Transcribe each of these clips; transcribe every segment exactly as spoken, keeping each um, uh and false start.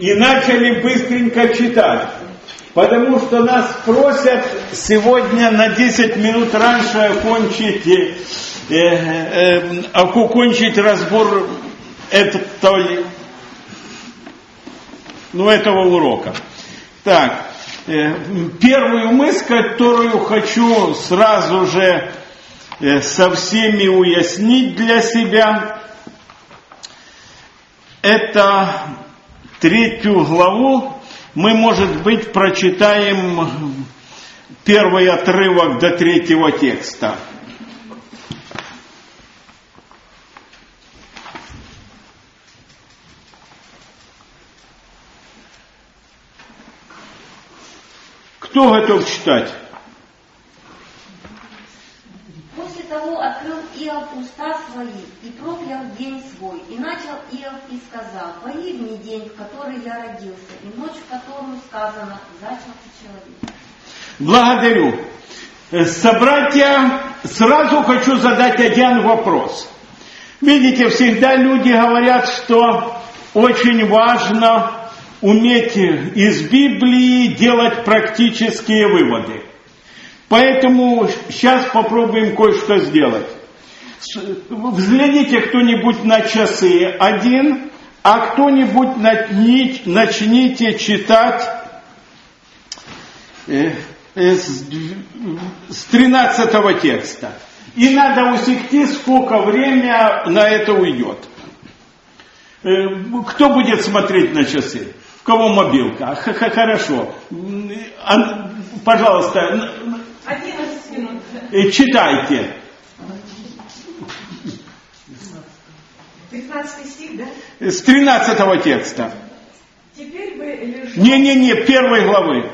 и начали быстренько читать. Потому что нас просят сегодня на десять минут раньше окончить, э, э, окончить разбор этой, ну, этого урока. Так, э, первую мысль, которую хочу сразу же э, со всеми уяснить для себя, это третью главу. Мы, может быть, прочитаем первый отрывок до третьего текста. Кто готов читать? После того открыл Иов уста свои и проклял день свой. И начал Иов и сказал: «Погибни день, в который я родился, и ночь, в которую сказано, зачался человек». Благодарю. Собратья, сразу хочу задать один вопрос. Видите, всегда люди говорят, что очень важно уметь из Библии делать практические выводы. Поэтому сейчас попробуем кое-что сделать. Взгляните кто-нибудь на часы один, а кто-нибудь начните читать с тринадцатого текста. И надо усекти, сколько времени на это уйдет. Кто будет смотреть на часы? У кого мобилка? Хорошо. Пожалуйста. одиннадцать минут. Читайте. пятнадцатый стих, да? С тринадцатого текста. Теперь бы лежал... Не-не-не, первой главы.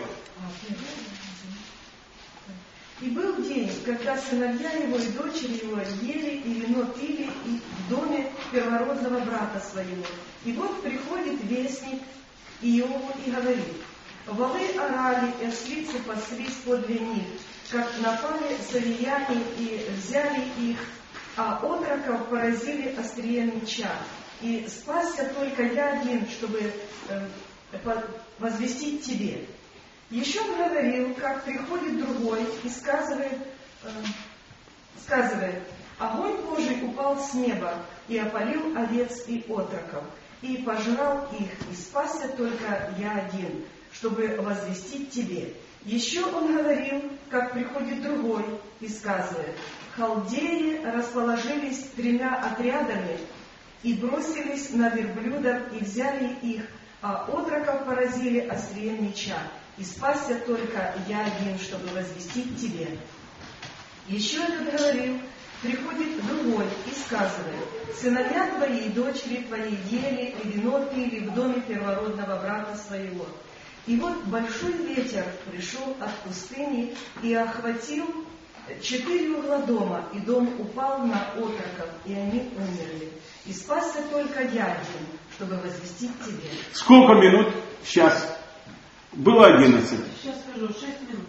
И был день, когда сыновья его и дочери его ели и вино пили и в доме первородного брата своего. И вот приходит вестник Иову и говорит: «Волы орали, и ослицы паслись подле них, как напали савияне и взяли их, а отроков поразили острием меча. И спасся только я один, чтобы э, возвестить тебе». Еще он говорил, как приходит другой и сказывает, э, сказывает: «Огонь Божий упал с неба и опалил овец и отроков, и пожрал их, и спасся только я один, чтобы возвестить тебе». Еще он говорил, как приходит другой и сказывает: «Халдеи расположились тремя отрядами и бросились на верблюдов и взяли их, а отроков поразили острием меча. И спасся только я один, чтобы возвестить тебе». Еще этот говорил, приходит другой и сказывает: «Сыновья твои и дочери твои ели и вино пили в доме первородного брата своего». И вот большой ветер пришел от пустыни и охватил четыре угла дома, и дом упал на отроков, и они умерли. И спасся только я один, чтобы возвестить тебе. Сколько минут? Сейчас. Было одиннадцать. Сейчас скажу, шесть минут.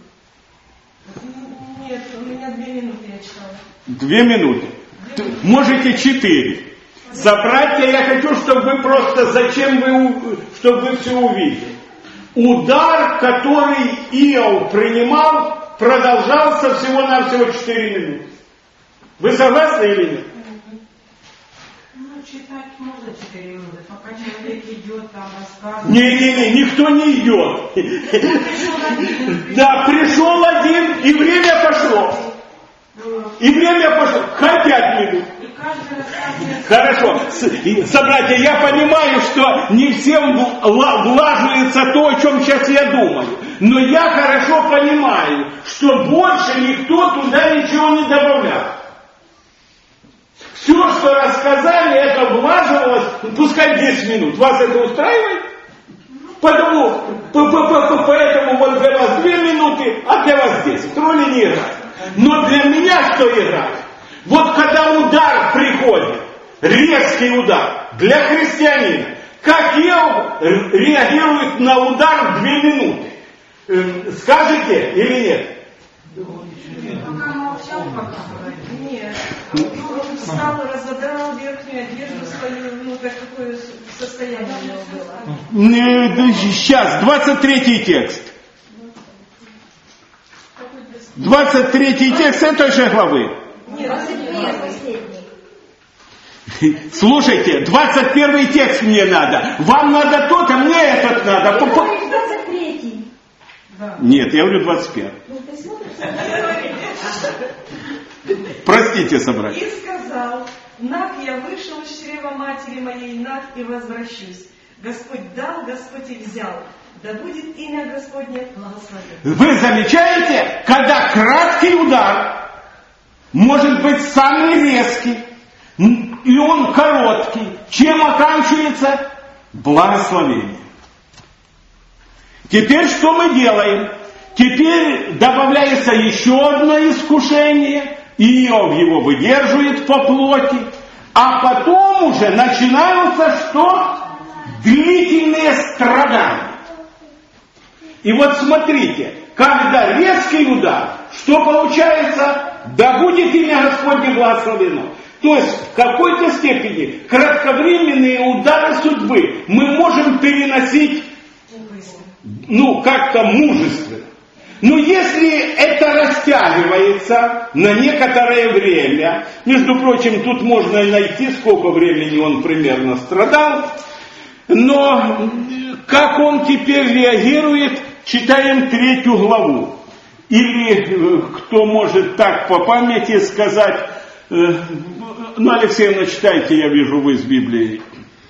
Нет, у меня две минуты я читала. Две минуты. Две минуты. Можете четыре. Собратья, я хочу, чтобы вы просто, зачем вы, чтобы вы все увидели. Удар, который Иов принимал, продолжался всего-навсего четыре минуты. Вы согласны или нет? Ну, читать можно четыре минуты, пока человек идет, там рассказывает. Не-не-не, никто не идет. Да, пришел один, и время пошло. И время пошло. Хоть пять минут. Хорошо. Собратья, я понимаю, что не всем влаживается то, о чем сейчас я думаю. Но я хорошо понимаю, что больше никто туда ничего не добавлял. Все, что рассказали, это влаживалось, пускай десять минут. Вас это устраивает? Потому, поэтому вот для вас две минуты, а для вас десять. Роли не играет. Но для меня что играет? Вот когда удар приходит, резкий удар для христианина, как Иов реагирует на удар две минуты? Скажете или нет? Пока молчал, пока говорил. Нет. Он встал и разодрал верхнюю одежду свою, ну, так какое состояние у него было. Сейчас, двадцать третий текст. двадцать третий текст этой же главы. Нет, Слушайте, двадцать первый текст мне надо. Вам надо тот, а мне этот надо. двадцать третий. Нет, я говорю двадцать первый. Простите, собрать. И сказал: «Нах, я вышел из чрева матери моей, нах, и возвращусь. Господь дал, Господь и взял. Да будет имя Господне благословенно». Вы замечаете, когда краткий удар может быть самый резкий, и он короткий, чем оканчивается? Благословение. Теперь что мы делаем? Теперь добавляется еще одно искушение, Иов его выдерживает по плоти, а потом уже начинаются что? Длительные страдания. И вот смотрите, когда резкий удар, что получается? Да будет имя Господне благословено. То есть в какой-то степени кратковременные удары судьбы мы можем переносить, ну, как-то мужественно. Но если это растягивается на некоторое время, между прочим, тут можно найти, сколько времени он примерно страдал, но как он теперь реагирует, читаем третью главу. Или кто может так по памяти сказать, ну, Алексеевна, читайте, я вижу, вы из Библии.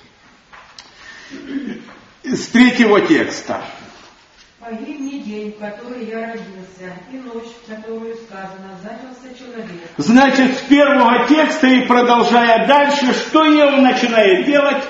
С третьего текста. Погибни день, в который я родился, и ночь, в которую сказано, занялся человек. Значит, с первого текста и продолжая дальше, что Иов начинает делать?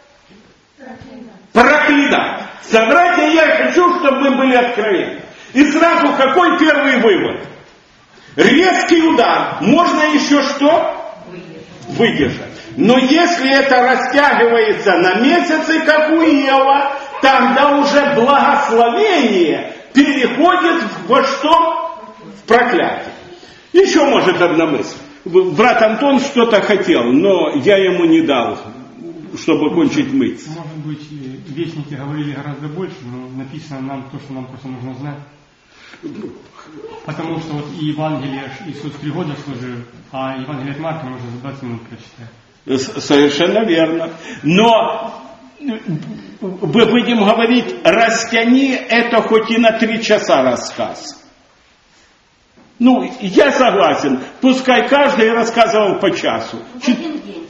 Проклинать. Собратья, я хочу, чтобы мы были откровенны. И сразу какой первый вывод? Резкий удар. Можно еще что? Выдержать. Но если это растягивается на месяцы, как у Иова, тогда уже благословение переходит во что? В проклятие. Еще может одна мысль. Брат Антон что-то хотел, но я ему не дал, чтобы кончить мысль. Может быть, вестники говорили гораздо больше, но написано нам то, что нам просто нужно знать. Потому что вот и Евангелие Иисус три года служил, а Евангелие от Марка можно за двадцать минут прочитать. Совершенно верно. Но мы будем говорить, растяни это хоть и на три часа рассказ. Ну, я согласен. Пускай каждый рассказывал по часу. В один день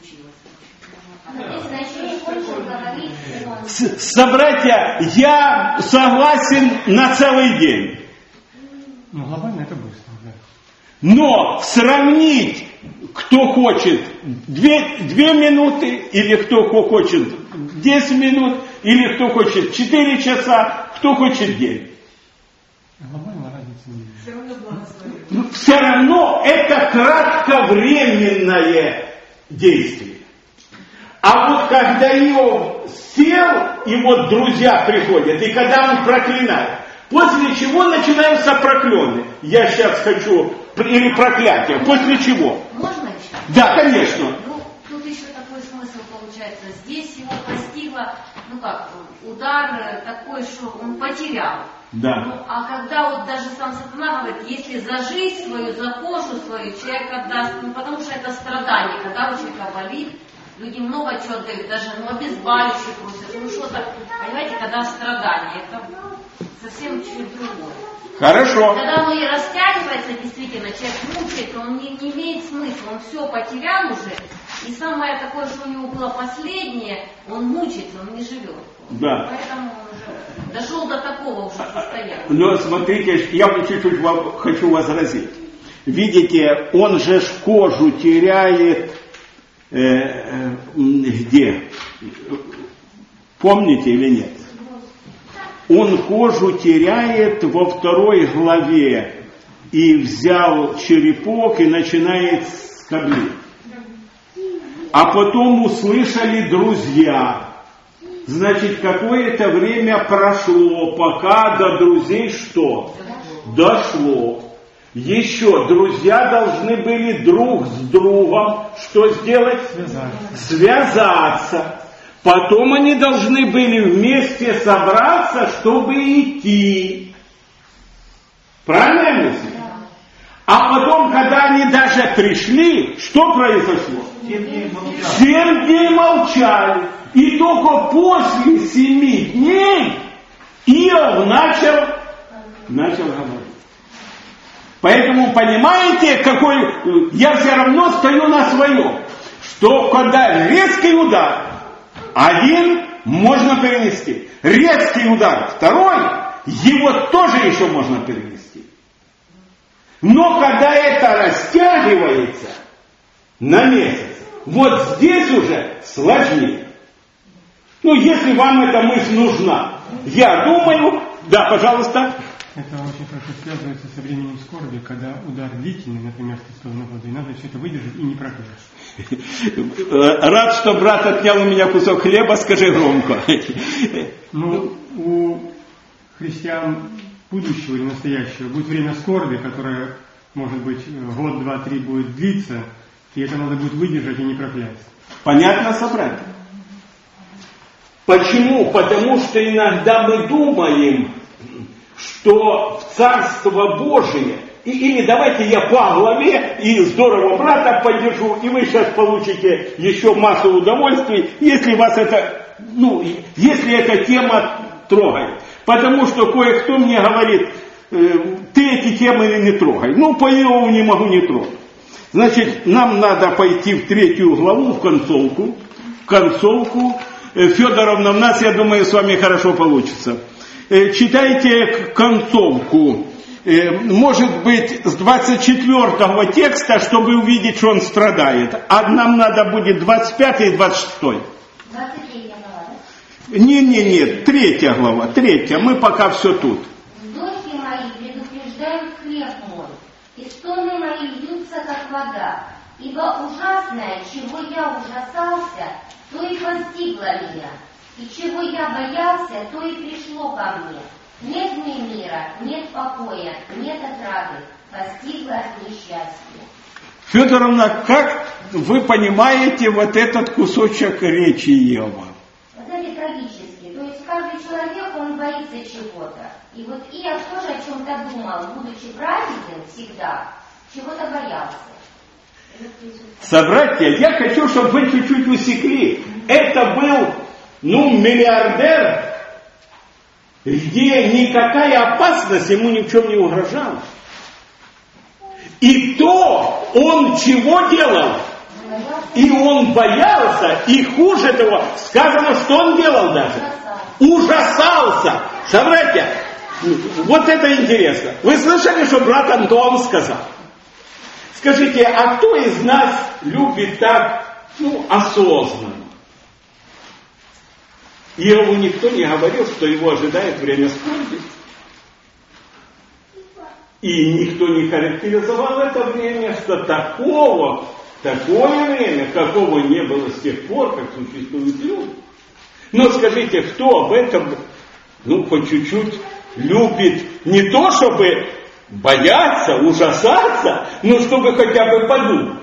все случилось. Собратья, я согласен на целый день. Ну, глобально это быстро, да. Но сравнить, кто хочет две, две минуты, или кто хочет десять минут, или кто хочет четыре часа, кто хочет день. Глобально разницы нет. Все равно благословенно. Все равно это кратковременное действие. А вот когда Иов сел, и вот друзья приходят, и когда он проклинает, после чего начинаются проклены. Я сейчас хочу, или проклятие, после чего? Можно еще? Да, конечно. Ну, тут еще такой смысл получается. Здесь его постигло, ну как, удар такой, что он потерял. Да. Ну, а когда вот даже сам Сатана говорит, если за жизнь свою, за кожу свою человек отдаст, ну потому что это страдание, когда у человека болит, люди много чего отдают, даже ну, обезболивающие просят, ну что-то, понимаете, когда страдание, это совсем чуть другое. Хорошо. Когда оно и растягивается, действительно, человек мучается, он не, не имеет смысла, он все потерял уже, и самое такое, что у него было последнее, он мучается, он не живет. Да. Поэтому он уже дошел до такого уже состояния. Но смотрите, я чуть-чуть вам хочу возразить. Видите, он же кожу теряет э, э, где? Помните или нет? Он кожу теряет во второй главе и взял черепок и начинает скоблить. А потом услышали друзья. Значит, какое-то время прошло, пока до друзей что? Дошло. Еще друзья должны были друг с другом что сделать? Связаться. Связаться. Потом они должны были вместе собраться, чтобы идти. Правильно я мыслю? А потом, когда они даже пришли, что произошло? Семь дней молчали. И только после семи дней Иов начал, начал говорить. Поэтому понимаете, какой я все равно стою на своем, что когда резкий удар, один можно перенести. Резкий удар, второй, его тоже еще можно перенести. Но когда это растягивается на месяц, вот здесь уже сложнее. Ну, если вам эта мысль нужна, я думаю, да, пожалуйста. Это очень хорошо связывается со временем скорби, когда удар длительный, например, с стороны воды, надо все это выдержать и не проклясть. Рад, что брат отнял у меня кусок хлеба, скажи громко. Ну, у христиан будущего или настоящего будет время скорби, которое, может быть, год, два, три будет длиться, и это надо будет выдержать и не проклясть. Понятно, собрать? Почему? Потому что иногда мы думаем, что в Царство Божие, и, или давайте я по главе и здорово брата поддержу, и вы сейчас получите еще массу удовольствий, если вас это, ну, если эта тема трогает. Потому что кое-кто мне говорит, э, ты эти темы не трогай. Ну, по Иову не могу не трогать. Значит, нам надо пойти в третью главу, в концовку, в концовку. Федоровна, у нас, я думаю, с вами хорошо получится. Читайте концовку. Может быть, с двадцать четвёртого текста, чтобы увидеть, что он страдает. А нам надо будет двадцать пятый и двадцать шестой. двадцать третья глава, да? Не, не, не, третья глава, третья. Мы пока все тут. Вздохи мои предупреждают хлеб мой, и стоны мои льются, как вода. Ибо ужасное, чего я ужасался, то и постигло меня. И чего я боялся, то и пришло ко мне. Нет мне мира, нет покоя, нет отрады, постигло несчастье. Федоровна, как вы понимаете вот этот кусочек речи Иова? Вот это трагически. То есть каждый человек, он боится чего-то. И вот Иов тоже о чем-то думал, будучи праведным всегда, чего-то боялся. Собратья, я хочу, чтобы вы чуть-чуть усекли. Это был, ну, миллиардер, где никакая опасность ему ни в чем не угрожала. И то он чего делал? И он боялся, и хуже того, сказано, что он делал даже. Ужасался. Собратья, вот это интересно. Вы слышали, что брат Антон сказал? Скажите, а кто из нас любит так, ну, осознанно? Иову никто не говорил, что его ожидает время скорби. И никто не характеризовал это время, что такого, такое время, какого не было с тех пор, как существуют люди. Но скажите, кто об этом, ну, по чуть-чуть любит не то, чтобы бояться, ужасаться, но чтобы хотя бы подумать.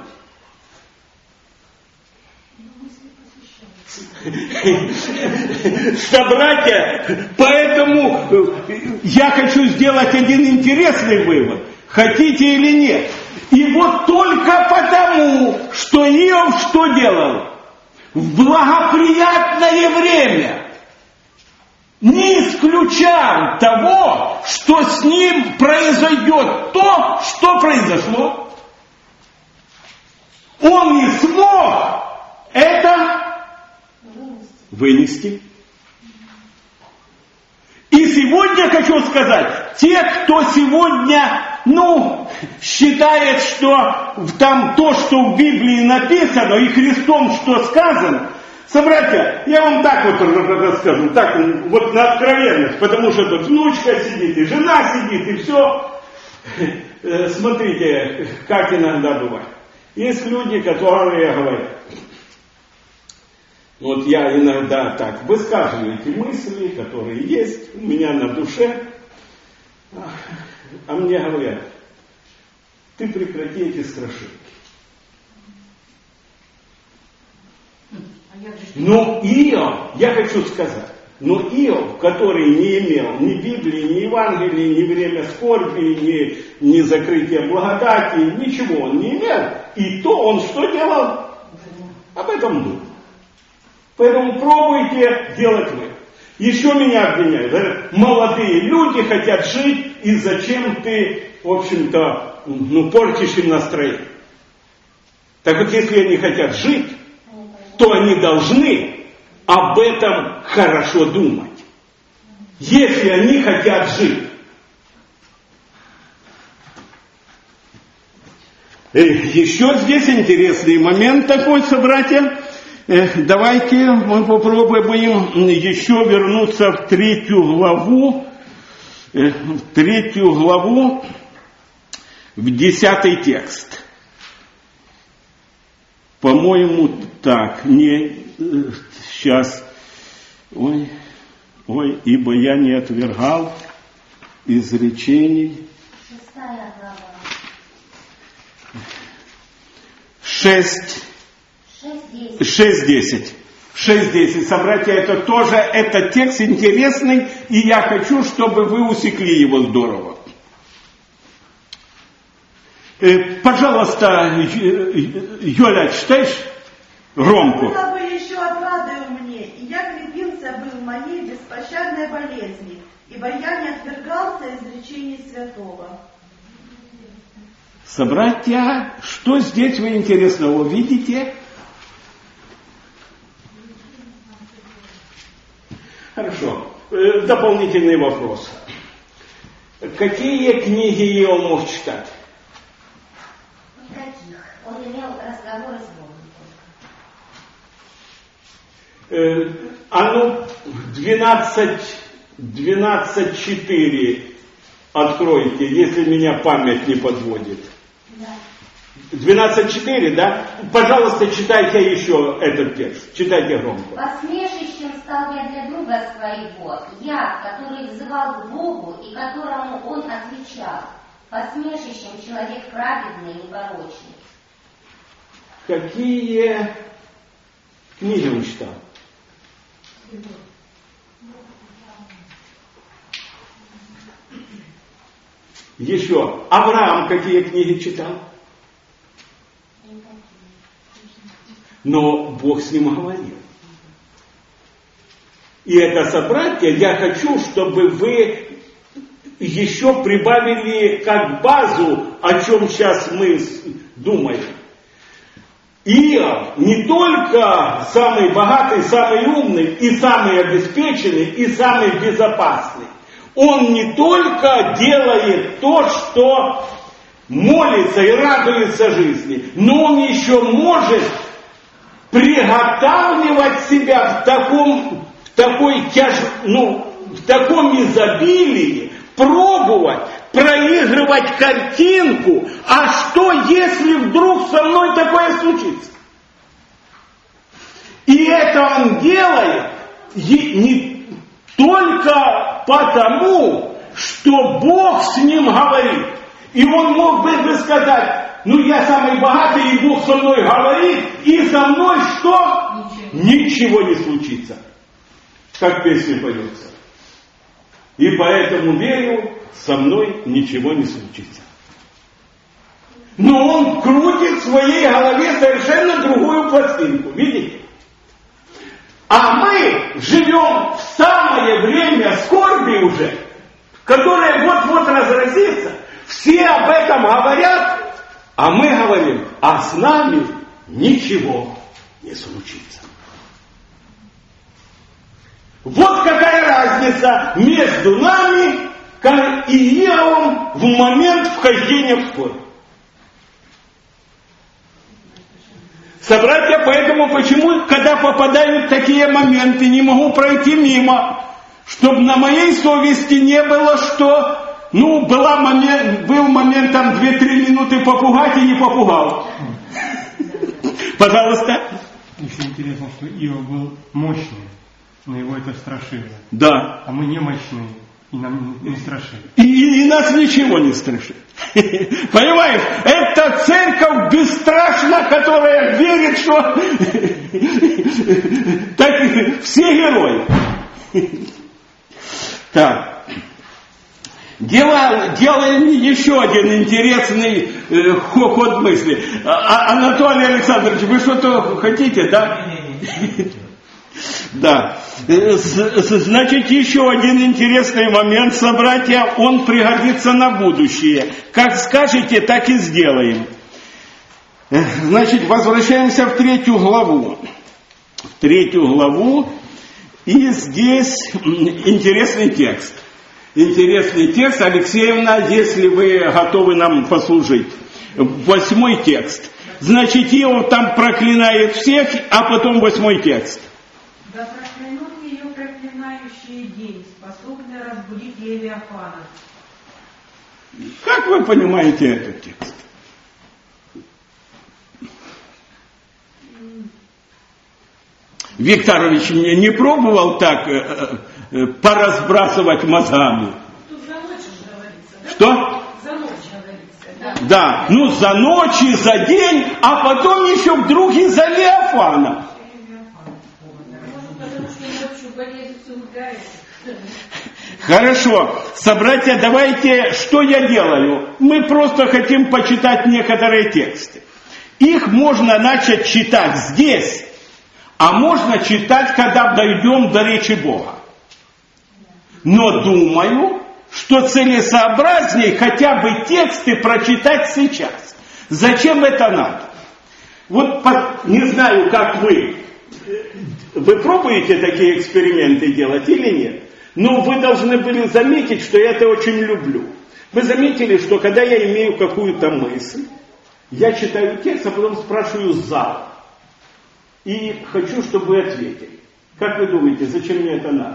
Собратья, поэтому я хочу сделать один интересный вывод. Хотите или нет? И вот только потому, что Иов что делал? В благоприятное время не исключал того, что с ним произойдет то, что произошло. Он не смог это вынести. И сегодня хочу сказать, те, кто сегодня, ну, считает, что там то, что в Библии написано, и Христом что сказано, собратья, я вам так вот расскажу, так вот на откровенность, потому что тут внучка сидит, и жена сидит, и все. Смотрите, как иногда бывает. Есть люди, которые говорят, вот я иногда так высказываю эти мысли, которые есть у меня на душе, а мне говорят, ты прекрати эти страшилки. Но Иов, я хочу сказать, но Иов, который не имел ни Библии, ни Евангелия, ни время скорби, ни, ни закрытия благодати, ничего он не имел. И то он что делал? Об этом думал. Поэтому пробуйте делать вы. Еще меня обвиняют. Говорят, молодые люди хотят жить, и зачем ты, в общем-то, ну, портишь им настроение. Так вот, если они хотят жить, то они должны об этом хорошо думать. Если они хотят жить. Еще здесь интересный момент такой, собратья. Давайте мы попробуем еще вернуться в третью главу, в третью главу, в десятый текст. По-моему, так, не, сейчас, ой, ой, ибо я не отвергал изречений. Шестая глава. Шесть. Шесть десять. шесть десять. Собратья, это тоже, этот текст интересный, и я хочу, чтобы вы усекли его здорово. Э, пожалуйста, Юля, читаешь громко? Было бы еще отрадою мне, и я крепился был в моей беспощадной болезни, ибо я не отвергался изречений святого. Собратья, что здесь вы интересного видите? Хорошо. Дополнительный вопрос. Какие книги Иов мог читать? Никаких. Он имел разговоры с Богом. А ну, двенадцать, двенадцать четыре откройте, если меня память не подводит. двенадцать четыре, да? Пожалуйста, читайте еще этот текст. Читайте громко. Посмешищем стал я для друга своего, я, который взывал к Богу и которому он отвечал. Посмешищем человек праведный и непорочный. Какие книги он читал? Еще. Авраам какие книги читал? Но Бог с ним говорил. И это, собратья, я хочу, чтобы вы еще прибавили как базу, о чем сейчас мы думаем. Иов не только самый богатый, самый умный, и самый обеспеченный, и самый безопасный. Он не только делает то, что молится и радуется жизни, но он еще может приготавливать себя в таком, в такой тяж, ну, в таком изобилии, пробовать, проигрывать картинку, а что, если вдруг со мной такое случится? И это он делает не только потому, что Бог с ним говорит. И он мог бы сказать, ну я самый богатый, и Бог со мной говорит, и со мной что? Ничего, Ничего не случится. Как песня поется. И поэтому верю, со мной ничего не случится. Но он крутит в своей голове совершенно другую пластинку. Видите? А мы живем в самое время скорби уже, которое вот-вот разразится. Все об этом говорят, а мы говорим, а с нами ничего не случится. Вот какая разница между нами и Иовом в момент вхождения в скорбь. Собратья, поэтому почему, когда попадают такие моменты, не могу пройти мимо, чтобы на моей совести не было, что, ну, была момент, был момент там две-три минуты попугать и не попугал. Пожалуйста. Еще интересно, что Иов был мощный, но его это страшило. Да. А мы не мощные. И нам не страшит. И, и, и нас ничего не страшит. Понимаешь, это церковь бесстрашна, которая верит, что так все герои. Так. Делаем, делаем еще один интересный э, ход мысли. А, Анатолий Александрович, вы что-то хотите, да? Да. Значит, еще один интересный момент, собратья, он пригодится на будущее. Как скажете, так и сделаем. Значит, возвращаемся в третью главу. В третью главу. И здесь интересный текст. Интересный текст. Алексеевна, если вы готовы нам послужить. Восьмой текст. Значит, Иов там проклинает всех, а потом восьмой текст. Да проклянут ее проклинающий день, способный разбудить Левиафана. Как вы понимаете этот текст? Викторович не, не пробовал так э, э, поразбрасывать мозгами? Тут за ночь говорится, да? Что? За ночь говорится, да? Да, ну за ночь и за день, а потом еще вдруг и за Левиафана. Хорошо, собратья, давайте, что я делаю? Мы просто хотим почитать некоторые тексты. Их можно начать читать здесь, а можно читать, когда дойдем до речи Бога. Но думаю, что целесообразнее хотя бы тексты прочитать сейчас. Зачем это надо? Вот не знаю, как вы. Вы пробуете такие эксперименты делать или нет? Но вы должны были заметить, что я это очень люблю. Вы заметили, что когда я имею какую-то мысль, я читаю текст, а потом спрашиваю «за». И хочу, чтобы вы ответили. Как вы думаете, зачем мне это надо?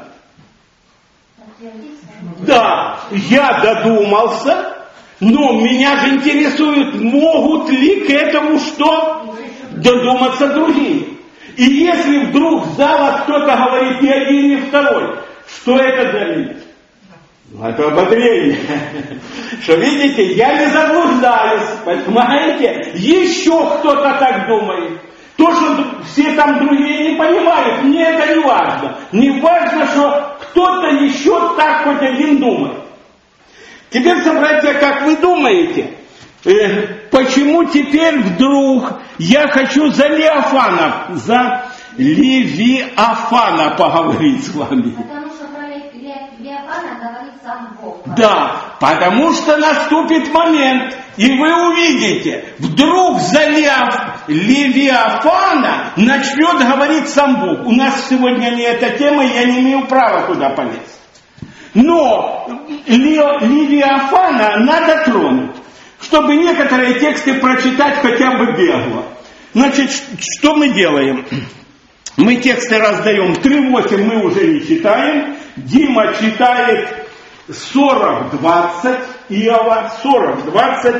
Да, я додумался, но меня же интересует, могут ли к этому что? Додуматься другие. И если вдруг в зале кто-то говорит ни один, ни второй, что это для меня? Это ободрение. Что видите, я не заблуждаюсь, понимаете? Еще кто-то так думает. То, что все там другие не понимают, мне это не важно. Не важно, что кто-то еще так хоть один думает. Теперь, собратья, как вы думаете, э, почему теперь вдруг я хочу за Левиафана, за Левиафана поговорить с вами? Потому что про Левиафана говорит сам Бог. Да, потому что наступит момент, и вы увидите, вдруг за Левиафана начнет говорить сам Бог. У нас сегодня не эта тема, я не имею права туда полезть. Но Левиафана надо тронуть, чтобы некоторые тексты прочитать хотя бы бегло. Значит, что мы делаем? Мы тексты раздаем. три восемь мы уже не читаем. Дима читает сорок двадцать Иова, сорок двадцать.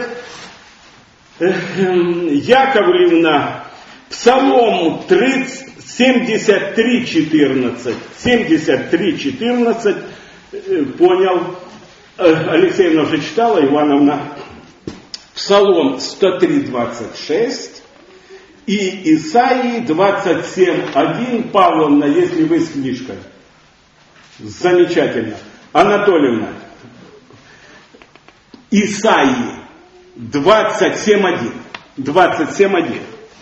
Яковлевна Псалом семьдесят три четырнадцать. семьдесят три четырнадцать. Понял. Алексеевна уже читала, Ивановна. Псалом сто три двадцать шесть. И Исаии двадцать семь один. Павловна, если вы с книжкой. Замечательно. Анатольевна. Исаии двадцать семь один. двадцать семь один.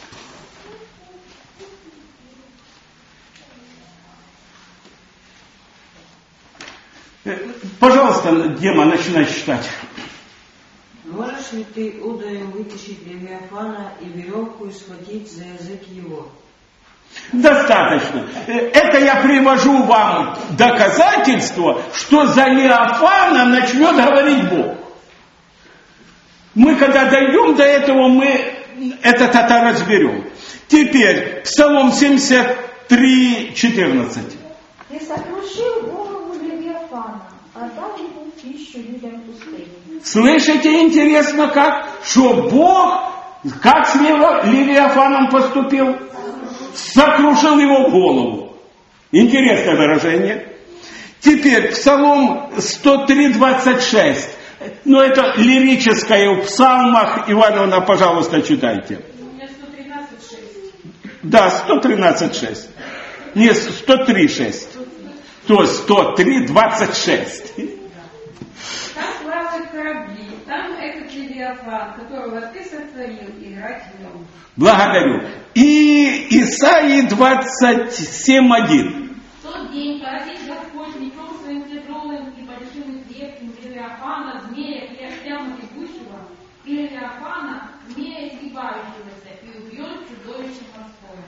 Пожалуйста, Дема, начинай читать. Можешь ли ты ударом вытащить Левиафана и веревку и схватить за язык его? Достаточно. Это я привожу вам доказательство, что за Левиафана начнет говорить Бог. Мы когда дойдем до этого, мы это тата разберем. Теперь Псалом семьдесят три четырнадцать. Ты сокрушил голову Левиафана, отдал ему пищу людям пустыни. Слышите, интересно как? Что Бог, как с Левиафаном поступил? Сокрушил его голову. Интересное выражение. Теперь Псалом сто три двадцать шесть. Ну, это лирическое в псалмах. Ивановна, пожалуйста, читайте. У меня сто тринадцать шесть. Да, сто тринадцать шесть. Не, сто три шесть. То есть сто три двадцать шесть. Там плавают корабли, там этот Левиафан, которого ты сотворил, играть в нем. Благодарю. И Исаии двадцать семь один. В тот день поразит Господь мечом своим тяжелым и большим и крепким Левиафана, змея, прямо бегущего, и Левиафана, змея изгибающегося, и убьет чудовище морское.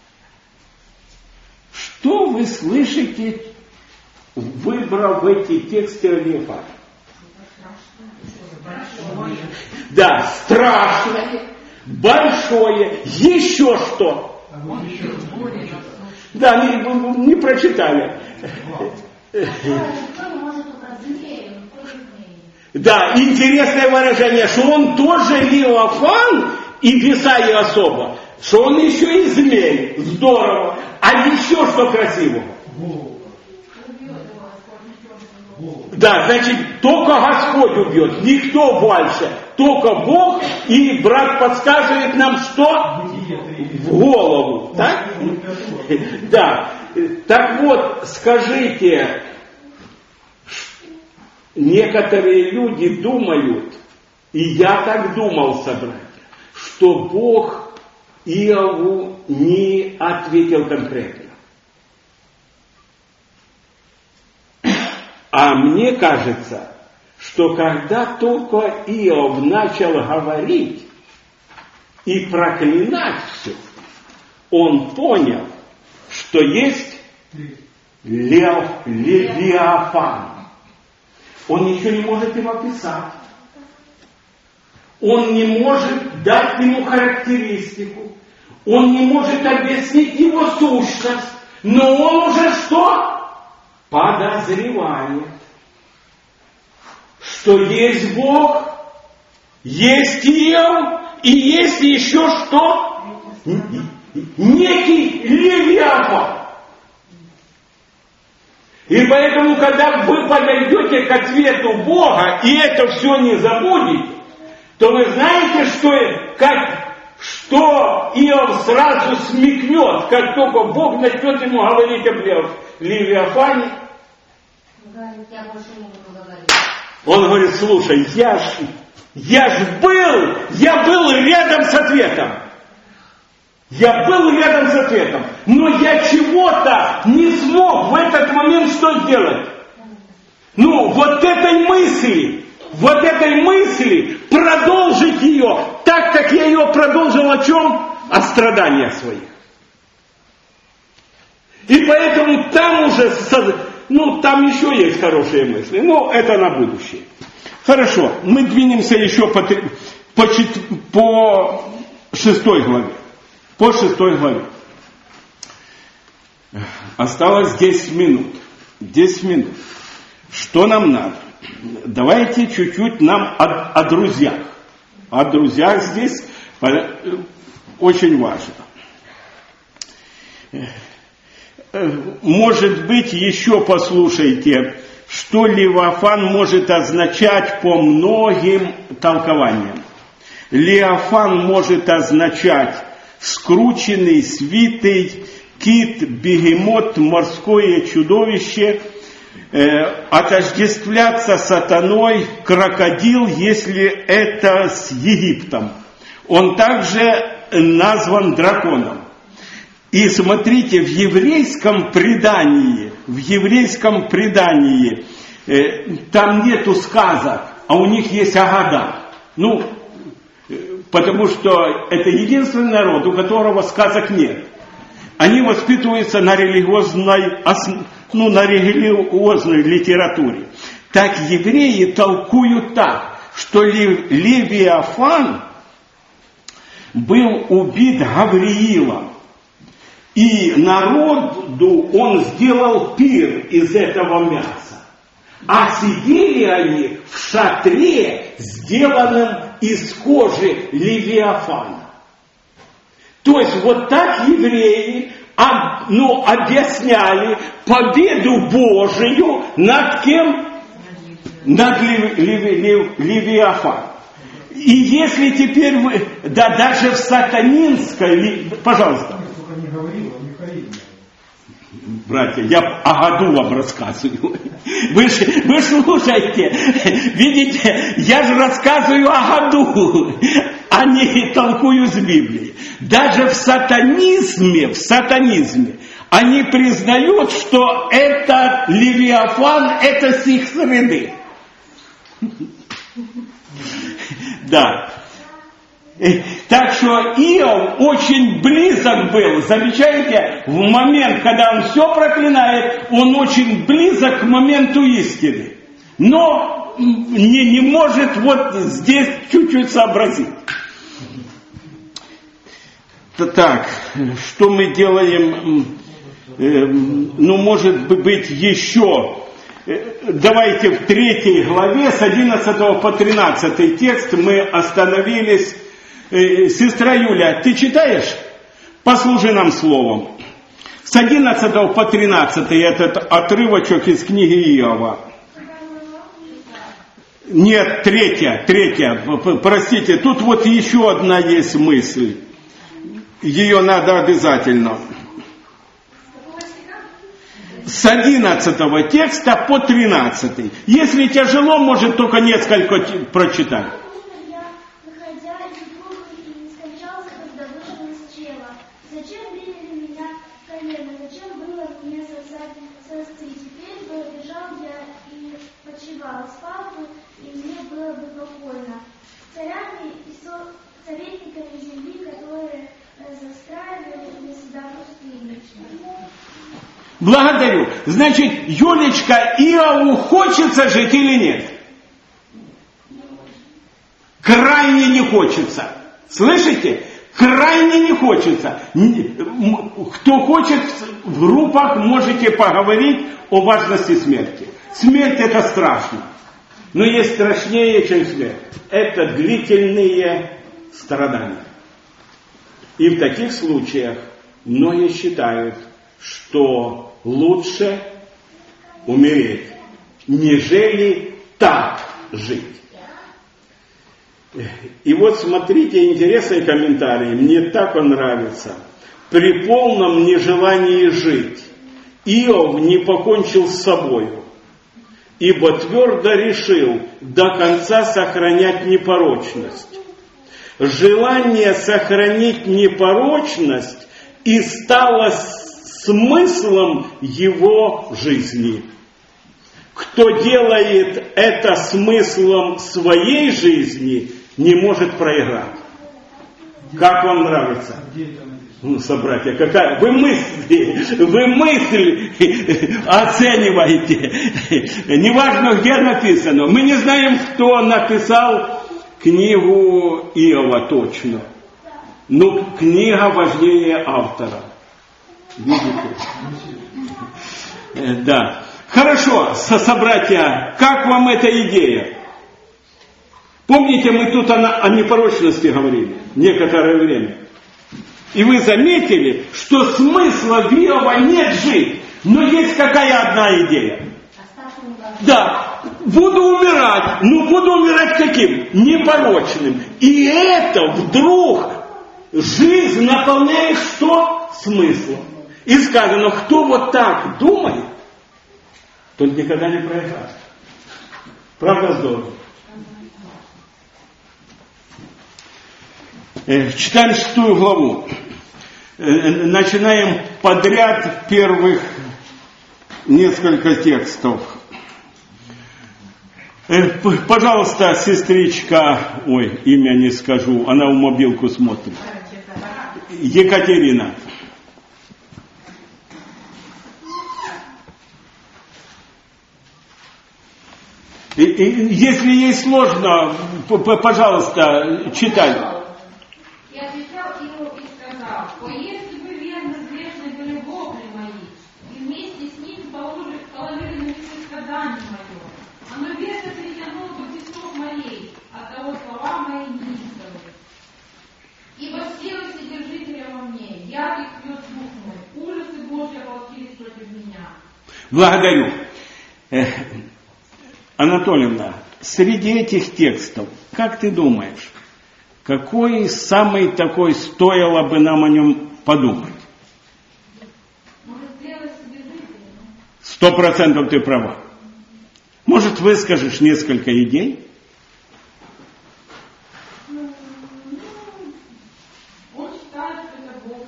Что вы слышите, выбрав эти тексты Левиафана? Да, страшное, большое, еще что? Да, не, не прочитали. Да, интересное выражение, что он тоже Левиафан, и в Исаии особо, что он еще и змей. Здорово. А еще что красивого? Да, значит, только Господь убьет, никто больше, только Бог, и брат подсказывает нам, что? В голову, так? Да. Так вот, скажите, некоторые люди думают, и я так думал, собратья, что Бог Иову не ответил конкретно. А мне кажется, что когда только Иов начал говорить и проклинать все, он понял, что есть Лев, Левиафан. Он еще не может его описать. Он не может дать ему характеристику. Он не может объяснить его сущность. Но он уже что? Подозревает, что есть Бог, есть Иов, и есть еще что? Некий Левиафан. И поэтому, когда вы подойдете к ответу Бога, и это все не забудете, то вы знаете, что, как, что Иов сразу смекнет, как только Бог начнет ему говорить об Левиафане. Я больше не буду говорить. Он говорит, слушай, я ж, я ж был, я был рядом с ответом. Я был рядом с ответом, но я чего-то не смог в этот момент что сделать? Ну, вот этой мысли, вот этой мысли продолжить ее, так как я ее продолжил о чем? О страданиях своих. И поэтому там уже, ну, там еще есть хорошие мысли, но это на будущее. Хорошо, мы двинемся еще по, по, по шестой главе. По шестой главе. Осталось десять минут. десять минут. Что нам надо? Давайте чуть-чуть нам о, о друзьях. О друзьях здесь очень важно. Может быть, еще послушайте, что Левиафан может означать по многим толкованиям. Левиафан может означать скрученный, свитый, кит, бегемот, морское чудовище, э, отождествляться сатаной, крокодил, если это с Египтом. Он также назван драконом. И смотрите, в еврейском предании, в еврейском предании, э, там нету сказок, а у них есть агада. Ну, потому что это единственный народ, у которого сказок нет. Они воспитываются на религиозной, ну, на религиозной литературе. Так евреи толкуют так, что Левиафан был убит Гавриилом. И народу он сделал пир из этого мяса. А сидели они в шатре, сделанном из кожи Левиафана. То есть вот так евреи а, ну, объясняли победу Божию над кем? Над Лев, Лев, Лев, Левиафаном. И если теперь вы, да даже в сатанинской, пожалуйста. Братья, я о году вам рассказываю. Вы, вы слушайте, видите, я же рассказываю о году, а не толкую с Библии. Даже в сатанизме, в сатанизме, они признают, что это Левиафан, это с их среды. Да. Так что Иов очень близок был, замечаете, в момент, когда он все проклинает, он очень близок к моменту истины. Но не, не может вот здесь чуть-чуть сообразить. Так, что мы делаем, ну, может быть, еще. Давайте в третьей главе с одиннадцатого по тринадцатый текст мы остановились. Сестра Юля, ты читаешь? Послужи нам словом. С одиннадцатого по тринадцатый этот отрывочек из книги Иова. Нет, третья, третья, простите, тут вот еще одна есть мысль. Ее надо обязательно. С одиннадцатого текста по тринадцатый. Если тяжело, может только несколько прочитать. Благодарю. Значит, Юлечка, Иову хочется жить или нет? Крайне не хочется. Слышите? Крайне не хочется. Кто хочет, в группах можете поговорить о важности смерти. Смерть это страшно. Но есть страшнее, чем смерть. Это длительные страдания. И в таких случаях многие считают, что лучше умереть, нежели так жить. И вот смотрите, интересный комментарий, мне так он нравится. При полном нежелании жить Иов не покончил с собою, ибо твердо решил до конца сохранять непорочность. Желание сохранить непорочность и стало смыслом его жизни. Кто делает это смыслом своей жизни, не может проиграть. Как вам нравится? Ну, собратья, какая вы мысли, вы мысль оцениваете. Неважно, где написано. Мы не знаем, кто написал книгу Иова точно. Но книга важнее автора. Видите? Да. Хорошо, собратья, как вам эта идея? Помните, мы тут о, о непорочности говорили некоторое время. И вы заметили, что смысла в Иова нет жить. Но есть какая одна идея? Да, буду умирать. Ну, буду умирать каким? Непорочным. И это вдруг жизнь наполняет что? Смыслом. И сказано, кто вот так думает, тот никогда не проиграет. Правда здорово? Читаем шестую главу. Начинаем подряд первых несколько текстов. Пожалуйста, сестричка, ой, имя не скажу, она в мобилку смотрит. Екатерина. И, и, если ей сложно, пожалуйста, читай. И отвечал Иов и сказал: «О, если бы верно грешны были вопли мои, и вместе с ним положили, положили на все страдания мое, оно верно притянул бы песок моей, от того слова мои неистовые. Ибо сила Вседержителя во мне, яд и пьет дух мой, Благодарю. Анатольевна, среди этих текстов, как ты думаешь, какой самый такой стоило бы нам о нем подумать? Сто процентов ты права. Может, выскажешь несколько идей? Он считает, что это Бог.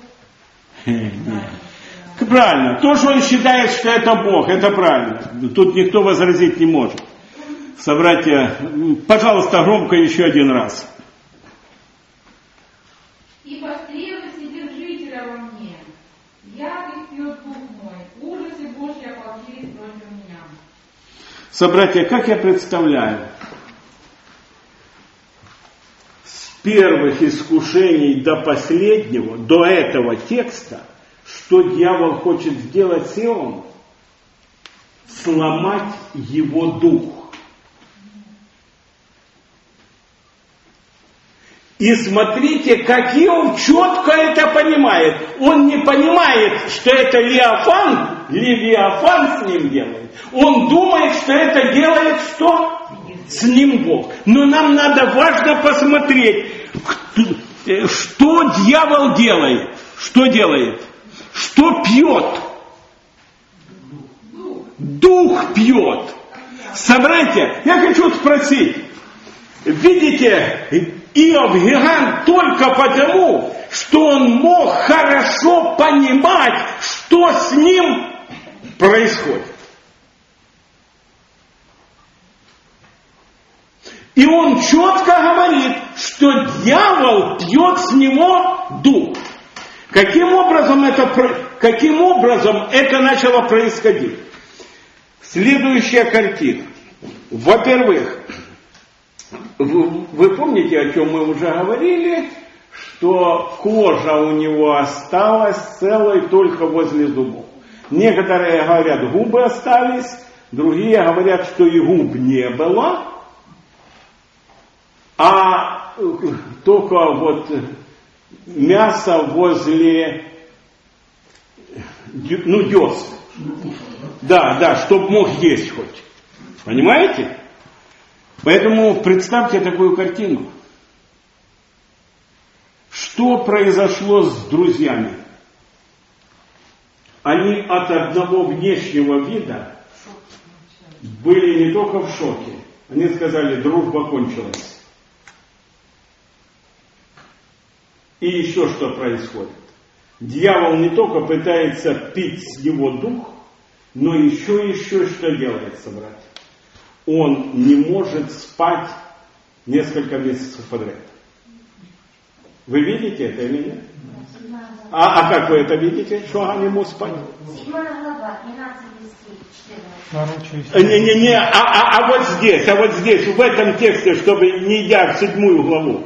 Нет. Правильно. То, что он считает, что это Бог, это правильно. Тут никто возразить не может. Собратья, пожалуйста, громко еще один раз. Ибо стрелы Вседержителя во мне, яд их пьет дух мой, ужасы Божьи ополчились против меня. Собратья, как я представляю, с первых искушений до последнего, до этого текста, что дьявол хочет сделать с Иовом? Сломать его дух. И смотрите, как Иов четко это понимает. Он не понимает, что это Левиафан, Левиафан с ним делает. Он думает, что это делает что? С ним Бог. Но нам надо важно посмотреть, что дьявол делает. Что делает? Что пьет? Дух пьет. Собратья, я хочу спросить. Видите, Иов гигант только потому, что он мог хорошо понимать, что с ним происходит. И он четко говорит, что дьявол пьет с него дух. Каким образом это, каким образом это начало происходить? Следующая картина. Во-первых, вы помните, о чем мы уже говорили, что кожа у него осталась целой только возле зубов. Некоторые говорят, губы остались, другие говорят, что и губ не было, а только вот мясо возле, ну, десен. Да, да, чтоб мог есть хоть. Понимаете? Поэтому представьте такую картину. Что произошло с друзьями? Они от одного внешнего вида были не только в шоке. Они сказали, дружба кончилась. И еще что происходит? Дьявол не только пытается пить с него дух, но еще еще что делает, собратья? Он не может спать несколько месяцев подряд. Вы видите это или нет? А, а как вы это видите, что он не может спать? Седьмая глава, двенадцатый стих, четырнадцатый. Не-не-не, а, а, а вот здесь, а вот здесь, в этом тексте, чтобы не идя в седьмую главу.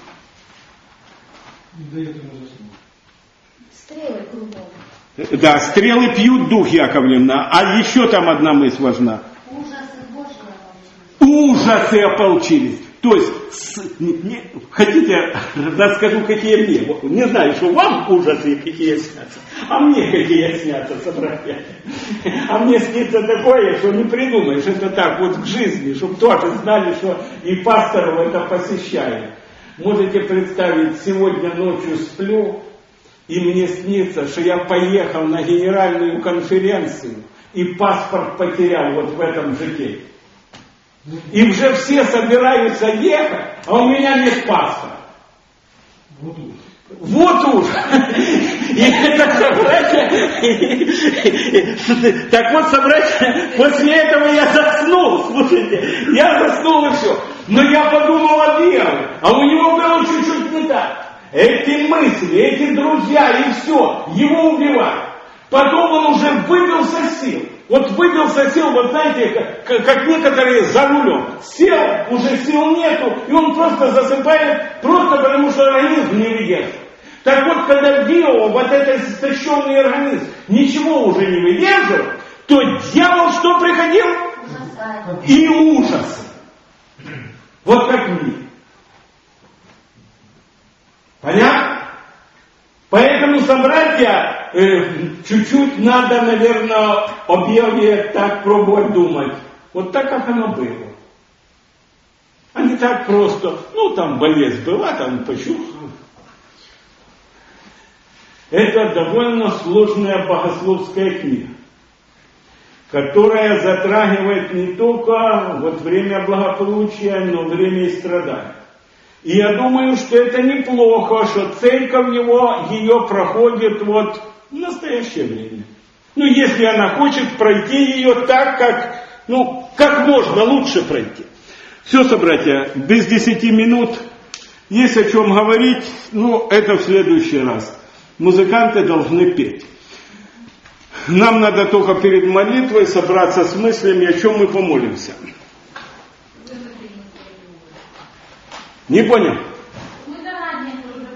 Стрелы кругом. Да, стрелы пьют дух, Яковлевна. А еще там одна мысль важна. Ужасы Божьи ополчились. Ужасы ополчились. То есть, с, не, не, хотите, расскажу, какие мне. Не знаю, что вам ужасы какие снятся, а мне какие снятся, собратья. А мне снится такое, что не придумаешь. Это так вот к жизни, чтобы тоже знали, что и пасторов это посещает. Можете представить, сегодня ночью сплю, и мне снится, что я поехал на генеральную конференцию и паспорт потерял вот в этом житии. И уже все собираются ехать, а у меня нет паспорта. Вот уж. Вот уж. И это, собратья, так вот, собратья, после этого я заснул, слушайте, я заснул и все. Но я подумал о Иове, а у него было чуть-чуть не так. Эти мысли, эти друзья и все, его убивают. Потом он уже выбился с сил. Вот выбился с сил, вот знаете, как, как некоторые за рулем. Сел, уже сил нету, и он просто засыпает, просто потому что организм не выдержит. Так вот, когда в Иова вот этот истощенный организм ничего уже не выдерживал, то дьявол что приходил? И ужас. Вот как мне. Понятно? Поэтому, собратья, э, чуть-чуть надо, наверное, об Иове так пробовать думать. Вот так, как оно было. А не так просто, ну там болезнь была, там почувствовал. Это довольно сложная богословская книга, которая затрагивает не только вот время благополучия, но время и страданий. И я думаю, что это неплохо, что церковь его, ее проходит вот в настоящее время. Ну, если она хочет пройти ее так, как, ну, как можно лучше пройти. Все, собратья, без десяти минут есть о чем говорить, но это в следующий раз. Музыканты должны петь. Нам надо только перед молитвой собраться с мыслями, о чем мы помолимся. Не понял? Мы заранее уже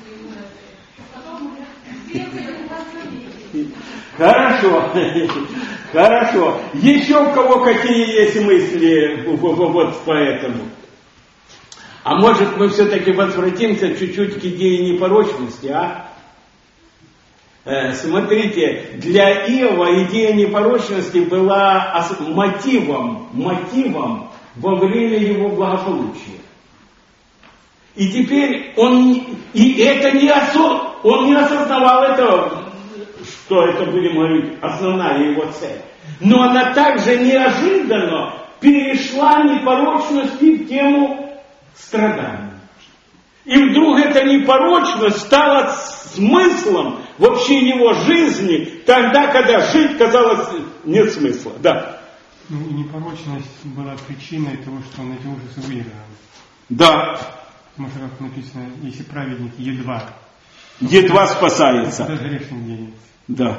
потом Хорошо, хорошо. Еще у кого какие есть мысли вот по этому? А может мы все-таки возвратимся чуть-чуть к идее непорочности, а? Э, смотрите, для Иова идея непорочности была мотивом, мотивом во время его благополучия. И теперь он, и это не осо, он не осознавал этого, что это, будем говорить, основная его цель. Но она также неожиданно перешла непорочности в тему страданий. И вдруг эта непорочность стала смыслом вообще его жизни, тогда, когда жить, казалось, нет смысла. Да. Ну, и непорочность была причиной того, что он эти ужасы выиграл. Да. Потому что, как написано, если праведник едва. Едва спасается. Это грешник денется. Да.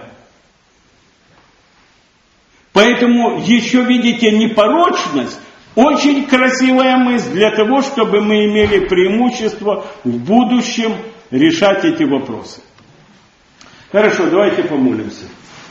Поэтому еще, видите, непорочность очень красивая мысль для того, чтобы мы имели преимущество в будущем решать эти вопросы. Хорошо, давайте помолимся.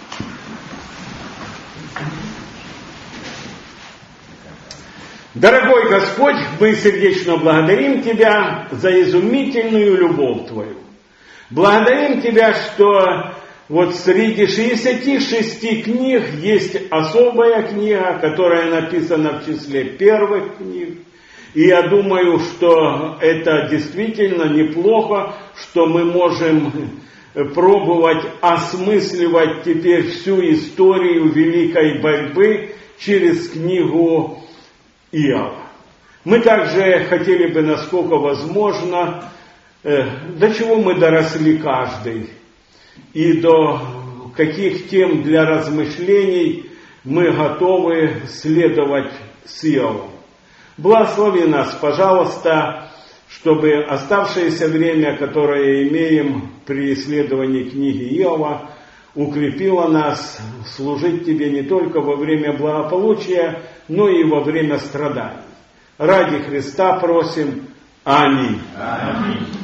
Дорогой Господь, мы сердечно благодарим Тебя за изумительную любовь Твою. Благодарим Тебя, что вот среди шестидесяти шести книг есть особая книга, которая написана в числе первых книг. И я думаю, что это действительно неплохо, что мы можем пробовать осмысливать теперь всю историю великой борьбы через книгу Иова. Мы также хотели бы, насколько возможно, э, до чего мы доросли каждый, и до каких тем для размышлений мы готовы следовать с Иовом. Благослови нас, пожалуйста, чтобы оставшееся время, которое имеем при исследовании книги Иова, укрепило нас служить Тебе не только во время благополучия, но и во время страданий. Ради Христа просим. Аминь. Аминь.